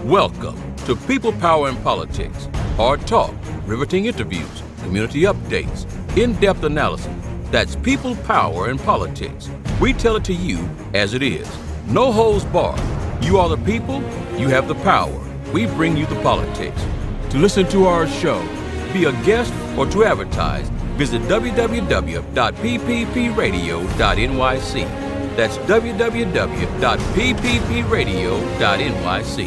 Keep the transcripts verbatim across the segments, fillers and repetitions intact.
Welcome to People, Power, and Politics. Hard talk, riveting interviews, community updates, in-depth analysis. That's People, Power, and Politics. We tell it to you as it is. No holds barred. You are the people, you have the power. We bring you the politics. To listen to our show, be a guest, or to advertise, visit w w w dot p p p radio dot n y c. That's w w w dot p p p radio dot n y c.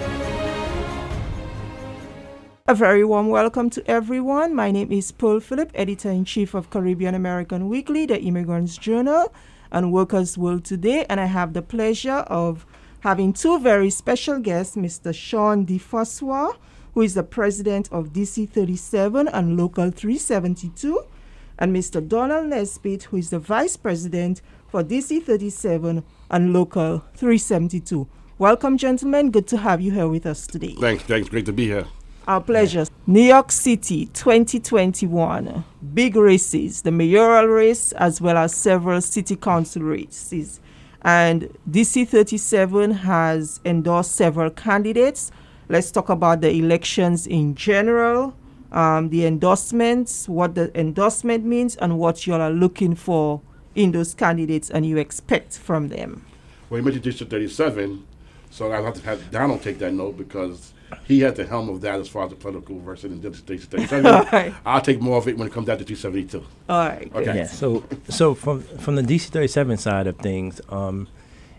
A very warm welcome to everyone. My name is Paul Phillip, Editor-in-Chief of Caribbean American Weekly, the Immigrants Journal, and Workers' World Today. And I have the pleasure of having two very special guests, Mister Sean DeFossoir, who is the president of D C thirty-seven and Local three seventy-two, and Mister Donald Nesbitt, who is the vice president for D C thirty-seven and Local three seventy-two. Welcome, gentlemen. Good to have you here with us today. Thanks, thanks. Great to be here. Our pleasure. New York City twenty twenty-one. Big races, the mayoral race as well as several city council races. And D C thirty-seven has endorsed several candidates. Let's talk about the elections in general, um, the endorsements, what the endorsement means, and what you all are looking for in those candidates and you expect from them. Well, you mentioned District thirty-seven, so I'll have to have Donald take that note because he had the helm of that as far as the political versus in District thirty-seven. Right. I'll take more of it when it comes down to two seventy-two. All right. Okay. Good. Yeah. So, so from from the D C thirty-seven side of things, um,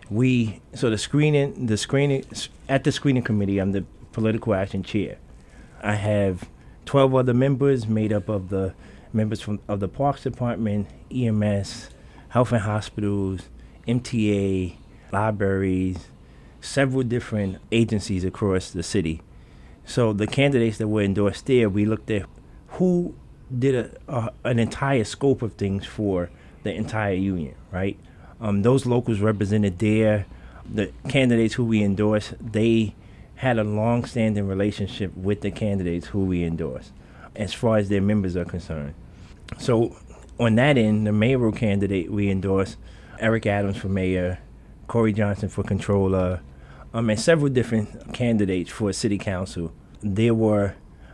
we so the screening, the screening at the screening committee, I'm the political action chair. I have twelve other members made up of the members from of the Parks Department, E M S, Health and Hospitals, M T A, libraries, several different agencies across the city. So the candidates that were endorsed there, we looked at who did a, a, an entire scope of things for the entire union, right? Um, those locals represented there. The candidates who we endorsed, they had a long-standing relationship with the candidates who we endorsed as far as their members are concerned. So on that end, the mayoral candidate we endorsed, Eric Adams for mayor, Corey Johnson for controller, um, and several different candidates for city council. There were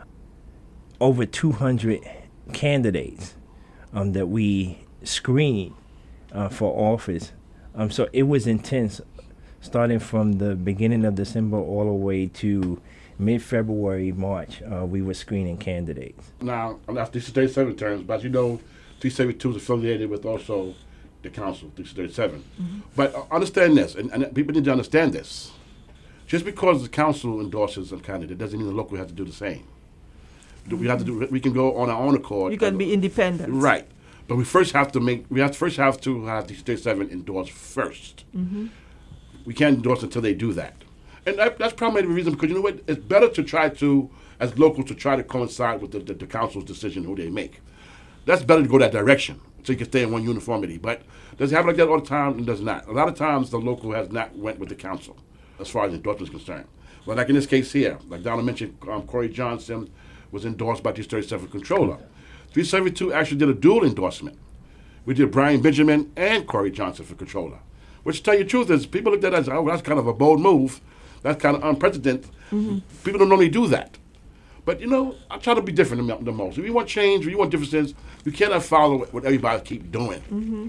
over two hundred candidates um, that we screened uh, for office. Um, so it was intense, starting from the beginning of December all the way to mid-February, March. Uh, we were screening candidates. Now, that's D C thirty-seven terms, but as you know, D C thirty-two is affiliated with also the council, D C thirty-seven. Mm-hmm. But uh, understand this, and, and people need to understand this. Just because the council endorses a candidate doesn't mean the local has to do the same. Mm-hmm. We have to do. We can go on our own accord. You can be independent. Right. But we first have to make, we have to first have to have D C thirty-seven endorsed first. Mm-hmm. We can't endorse until they do that. And that, that's probably the reason, because you know what, it's better to try to, as locals, to try to coincide with the, the, the council's decision who they make. That's better to go that direction, so you can stay in one uniformity. But does it happen like that all the time? It does not. A lot of times the local has not went with the council as far as endorsement is concerned. But like in this case here, like Donna mentioned, um, Corey Johnson was endorsed by D C thirty-seven controller. three seventy-two actually did a dual endorsement. We did Brian Benjamin and Corey Johnson for controller. Which, to tell you the truth, is people looked at it as, oh, that's kind of a bold move. That's kind of unprecedented. Mm-hmm. People don't normally do that. But, you know, I try to be different than the most. If you want change, if you want differences, you cannot follow what everybody keep doing. Mm-hmm.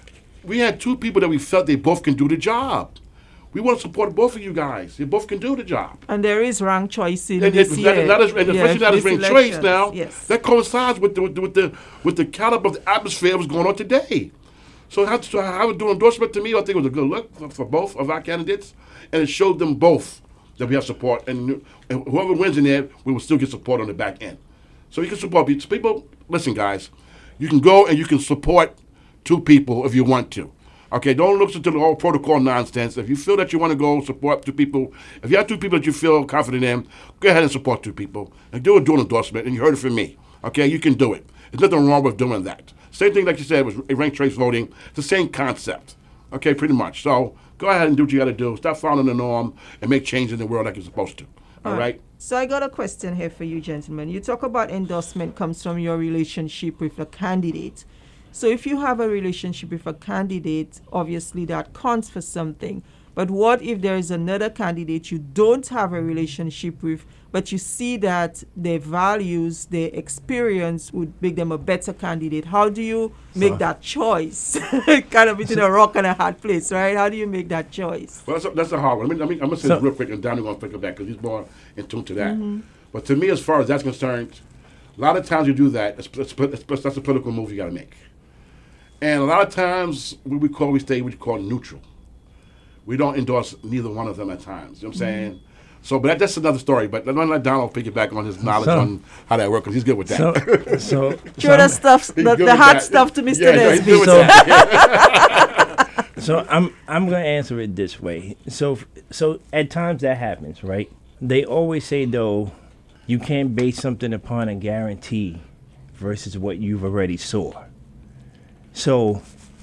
We had two people that we felt they both can do the job. We want to support both of you guys. You both can do the job. And there is ranked choice in and this it, year. That, that is, and yeah, especially not as ranked choice now. Yes. That coincides with the, with the with the with the caliber of the atmosphere that was going on today. So how to have it do endorsement to me, I think it was a good look for, for both of our candidates, and it showed them both that we have support, and, and whoever wins in there, we will still get support on the back end. So you can support people. Listen, guys, you can go and you can support two people if you want to. Okay, don't look into the whole protocol nonsense. If you feel that you want to go support two people, if you have two people that you feel confident in, go ahead and support two people and do a dual endorsement. And you heard it from me. Okay, you can do it. There's nothing wrong with doing that. Same thing, like you said, was ranked choice voting. It's the same concept. Okay, pretty much. So go ahead and do what you got to do. Stop following the norm and make change in the world like you're supposed to. All, All right. right? So I got a question here for you, gentlemen. You talk about endorsement comes from your relationship with the candidate. So if you have a relationship with a candidate, obviously that counts for something. But what if there is another candidate you don't have a relationship with, but you see that their values, their experience would make them a better candidate? How do you make So- that choice? Kind of between a rock and a hard place, right? How do you make that choice? Well, that's a, that's a hard one. I mean, I mean, I'm gonna say So- this real quick, and Donnie's gonna pick it back because he's more in tune to that. But to me, as far as that's concerned, a lot of times you do that. It's, it's, it's, that's a political move you got to make. And a lot of times, what we call we stay what you call neutral. We don't endorse neither one of them at times. You know what I'm saying? So, but that, that's another story. But let me let Donald piggyback on his knowledge So- on how that works because he's good with that. So, so, so Show the I'm- stuff, He's the, good the with hard that. stuff to Mister Yeah, yeah, he's Nesby. good with So- that. So I'm I'm gonna answer it this way. So so at times that happens, right? They always say though, you can't base something upon a guarantee versus what you've already saw. So,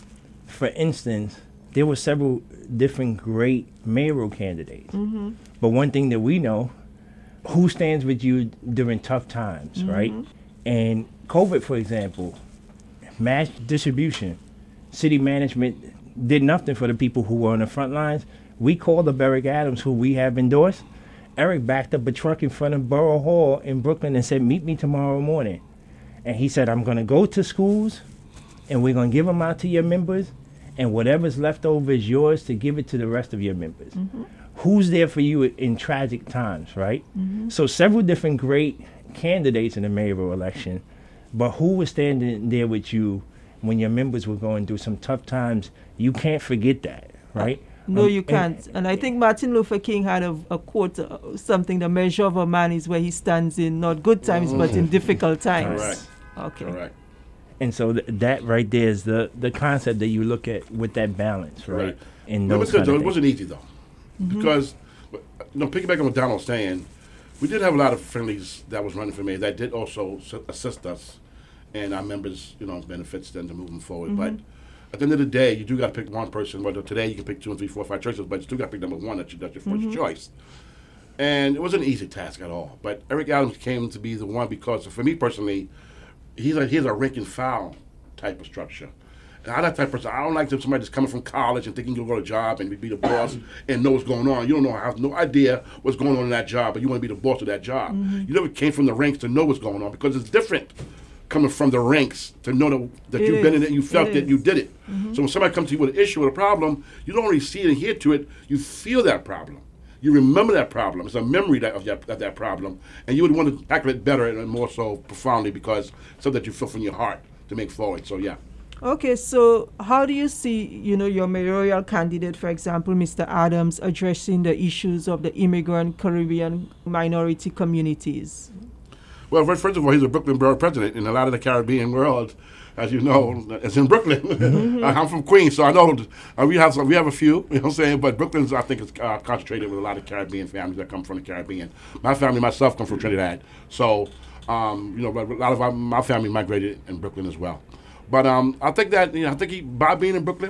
for instance, there were several different great mayoral candidates, but one thing that we know, who stands with you during tough times, right? And COVID, for example, mass distribution, city management did nothing for the people who were on the front lines. We called up Eric Adams, who we have endorsed. Eric backed up a truck in front of Borough Hall in Brooklyn and said, meet me tomorrow morning. And he said, I'm going to go to schools and we're going to give them out to your members. And whatever's left over is yours to give it to the rest of your members. Who's there for you in tragic times, right? So several different great candidates in the mayoral election, but who was standing there with you when your members were going through some tough times? You can't forget that, right? No, Um, you and- can't. And I think Martin Luther King had a, a quote, uh, something, the measure of a man is where he stands in not good times, but in difficult times. Correct. Okay. Correct. And so th- that right there is the, the concept that you look at with that balance, right? Right. In No, those it's good, kind though. of It wasn't easy though, because you know, piggyback on what Donald's saying, we did have a lot of friendlies that was running for mayor that did also s- assist us and our members, you know, benefits them to moving forward. But at the end of the day, you do got to pick one person. Whether today you can pick two and three, four, five choices, but you still got to pick number one. That's your, that's your first choice. And it wasn't an easy task at all. But Eric Adams came to be the one because, for me personally, he's a, he's a rank and file type of structure. And I'm that type of person. I don't like to somebody that's coming from college and thinking you'll go to a job and be the boss and know what's going on. You don't know, have no idea what's going on in that job, but you want to be the boss of that job. You never came from the ranks to know what's going on because it's different coming from the ranks to know that, that It you've been in is. it, you felt It it, is. you did it. So when somebody comes to you with an issue or a problem, you don't only see it and hear to it, you feel that problem. You remember that problem. It's a memory that, of, that, of that problem. And you would want to tackle it better and more so profoundly because it's something that you feel from your heart to make forward. So, yeah. Okay, so how do you see, you know, your mayoral candidate, for example, Mister Adams, addressing the issues of the immigrant Caribbean minority communities? Well, first first of all, he's a Brooklyn borough president, and a lot of the Caribbean world, as you know, is in Brooklyn. I'm from Queens, so I know uh, we have some, we have a few, you know what I'm saying? But Brooklyn's, I think, is uh, concentrated with a lot of Caribbean families that come from the Caribbean. My family, myself, come from Trinidad. So, um, you know, but a lot of our, my family migrated in Brooklyn as well. But um, I think that, you know, I think he, by being in Brooklyn,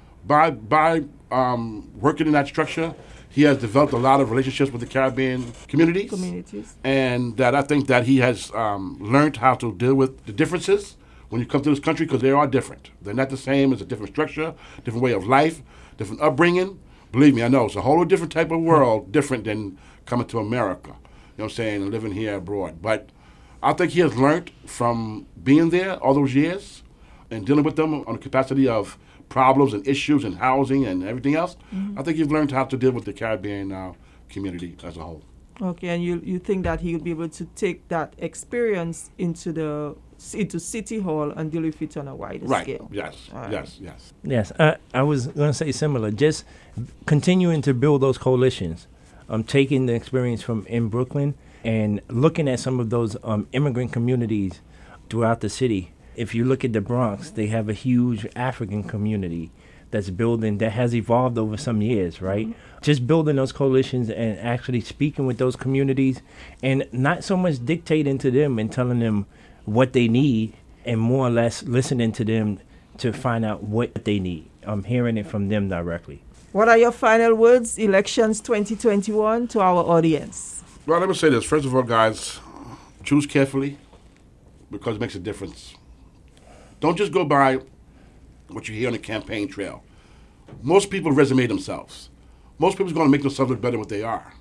by by um, working in that structure, he has developed a lot of relationships with the Caribbean communities. Communities. And that I think that he has um, learned how to deal with the differences when you come to this country because they are different. They're not the same. It's a different structure, different way of life, different upbringing. Believe me, I know it's a whole different type of world, different than coming to America. You know what I'm saying, and living here abroad. But I think he has learned from being there all those years and dealing with them on the capacity of problems and issues and housing and everything else. I think he's learned how to deal with the Caribbean uh, community as a whole. Okay, and you you think that he will be able to take that experience into the into City Hall and deal with it on a wider Right. scale? Yes. All right. Yes. Yes. Yes, I, I was going to say similar. Just continuing to build those coalitions, um, taking the experience from in Brooklyn and looking at some of those um, immigrant communities throughout the city. If you look at the Bronx, they have a huge African community that's building, that has evolved over some years, right? Mm-hmm. Just building those coalitions and actually speaking with those communities and not so much dictating to them and telling them what they need and more or less listening to them to find out what they need. I'm hearing it from them directly. What are your final words, elections twenty twenty-one, to our audience? Well, let me say this. First of all, guys, choose carefully because it makes a difference. Don't just go by what you hear on the campaign trail. Most people resume themselves. most people's going to make themselves look better than what they are.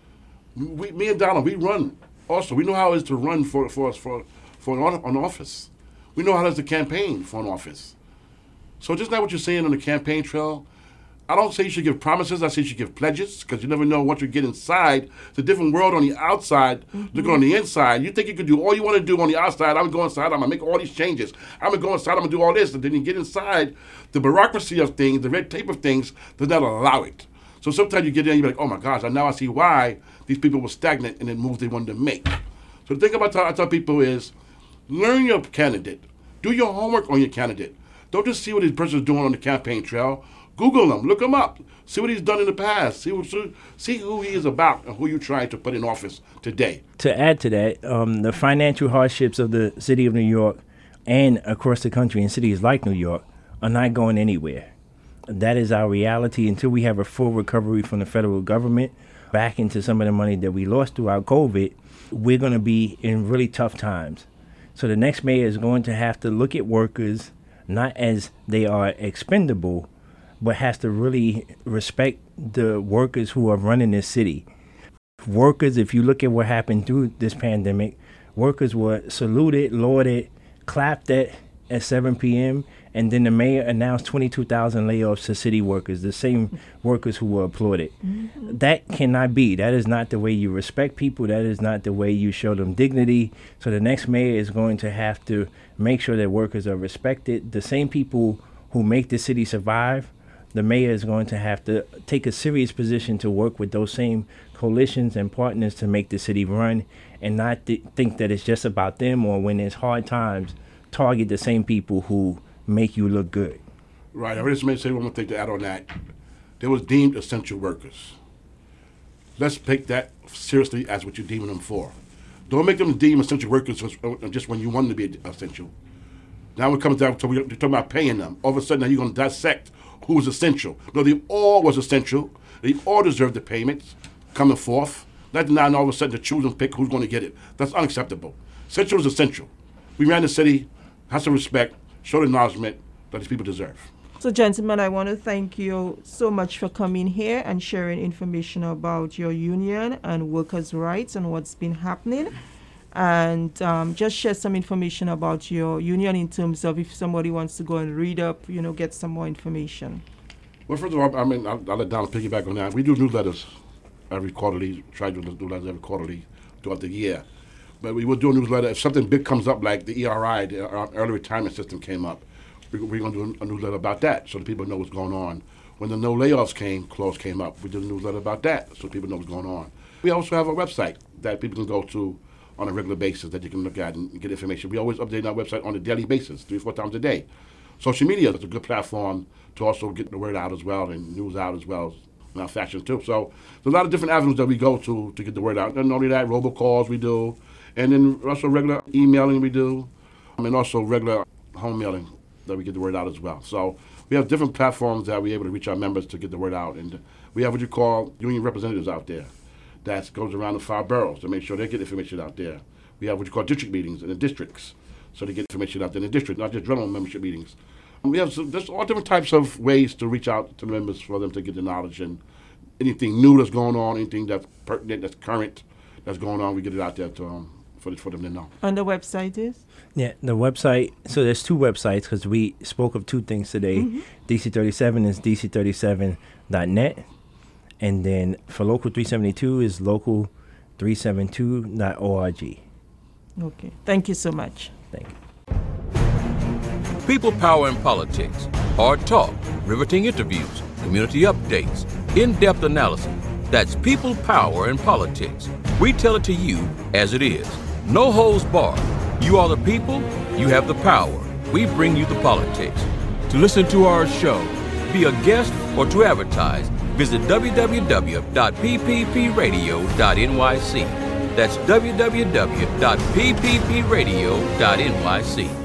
We, me and Donald, we run also. We know how it is to run for for for for an, an office. We know how it is to campaign for an office. So just like what you're saying on the campaign trail, I don't say you should give promises. I say you should give pledges, because you never know what you get inside. It's a different world on the outside. Mm-hmm. Look on the inside. You think you can do all you want to do on the outside. I'm going to go inside. I'm going to make all these changes. I'm going to go inside. I'm going to do all this. And then you get inside, the bureaucracy of things, the red tape of things, does not allow it. So sometimes you get in and you're like, oh my gosh, now I see why these people were stagnant in the moves they wanted to make. So the thing about I tell people is, learn your candidate. Do your homework on your candidate. Don't just see what this person is doing on the campaign trail. Google him, look him up, see what he's done in the past, see what, see who he is about and who you're trying to put in office today. To add to that, um, the financial hardships of the city of New York and across the country in cities like New York are not going anywhere. That is our reality until we have a full recovery from the federal government back into some of the money that we lost throughout COVID. We're going to be in really tough times. So the next mayor is going to have to look at workers not as they are expendable, but has to really respect the workers who are running this city. Workers, if you look at what happened through this pandemic, workers were saluted, lauded, clapped at at seven p.m., and then the mayor announced twenty-two thousand layoffs to city workers, the same workers who were applauded. Mm-hmm. That cannot be. That is not the way you respect people. That is not the way you show them dignity. So the next mayor is going to have to make sure that workers are respected. The same people who make the city survive, the mayor is going to have to take a serious position to work with those same coalitions and partners to make the city run, and not th- think that it's just about them, or when there's hard times, target the same people who make you look good. Right. I just may say one more thing to add on that. They was deemed essential workers. Let's take that seriously as what you're deeming them for. Don't make them deem essential workers just when you want them to be essential. Now it comes down to we're talking about paying them. All of a sudden now you're going to dissect who was essential. No, they all was essential. They all deserved the payments coming forth. Not now and all of a sudden to choose and pick who's going to get it. That's unacceptable. Essential is essential. We ran the city, has to respect, show the acknowledgement that these people deserve. So, gentlemen, I want to thank you so much for coming here and sharing information about your union and workers' rights and what's been happening. And um, just share some information about your union in terms of if somebody wants to go and read up, you know, get some more information. Well, first of all, I mean, I'll, I'll let Donald piggyback on that. We do newsletters every quarterly, try to do newsletters every quarterly throughout the year. But we will do a newsletter. If something big comes up, like the E R I, the early retirement system came up, we're going to do a newsletter about that so that people know what's going on. When the no layoffs came, clause came up, we did a newsletter about that so people know what's going on. We also have a website that people can go to on a regular basis that you can look at and get information. We always update our website on a daily basis, three or four times a day. Social media is a good platform to also get the word out as well and news out as well in our fashion too. So there's a lot of different avenues that we go to to get the word out. And not only that, robocalls we do, and then also regular emailing we do, and also regular home mailing that we get the word out as well. So we have different platforms that we're able to reach our members to get the word out. And we have what you call union representatives out there that goes around the five boroughs to make sure they get information out there. We have what you call district meetings in the districts, so they get information out there in the district, not just general membership meetings. And we have some, there's all different types of ways to reach out to the members for them to get the knowledge, and anything new that's going on, anything that's pertinent, that's current, that's going on, we get it out there to um, for, for them to know. And the website is? Yeah, the website, so there's two websites because we spoke of two things today. Mm-hmm. D C thirty-seven is d c thirty-seven dot net, and then for Local three seventy-two is local three seventy-two dot org. Okay, thank you so much. Thank you. People, Power, and Politics. Hard talk, riveting interviews, community updates, in-depth analysis. That's People, Power, and Politics. We tell it to you as it is. No holds barred. You are the people, you have the power. We bring you the politics. To listen to our show, be a guest, or to advertise, visit w w w dot p p p radio dot n y c. That's w w w dot p p p radio dot n y c.